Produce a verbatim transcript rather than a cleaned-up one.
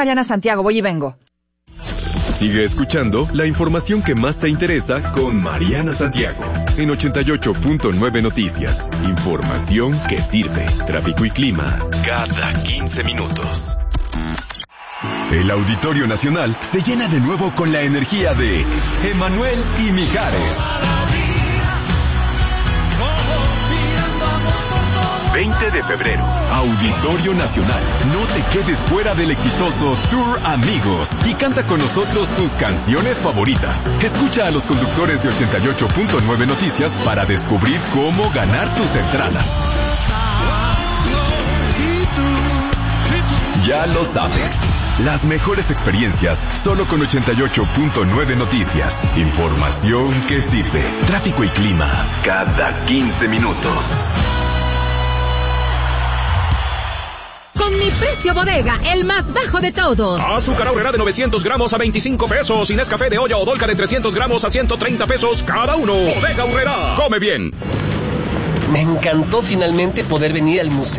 Mariana Santiago, voy y vengo. Sigue escuchando la información que más te interesa con Mariana Santiago en ochenta y ocho punto nueve Noticias. Información que sirve. Tráfico y clima cada quince minutos. El Auditorio Nacional se llena de nuevo con la energía de Emanuel y Mijares. veinte de febrero, Auditorio Nacional. No te quedes fuera del exitoso Tour Amigos y canta con nosotros tus canciones favoritas. Escucha a los conductores de ochenta y ocho punto nueve Noticias para descubrir cómo ganar tus entradas. Ya lo sabes. Las mejores experiencias solo con ochenta y ocho punto nueve Noticias. Información que sirve. Tráfico y clima cada quince minutos. Con mi precio bodega, el más bajo de todos. Azúcar Aurrera de novecientos gramos a veinticinco pesos. Y Nescafé de olla o Dolca de trescientos gramos a ciento treinta pesos cada uno. Bodega Aurrera. Come bien. Me encantó finalmente poder venir al museo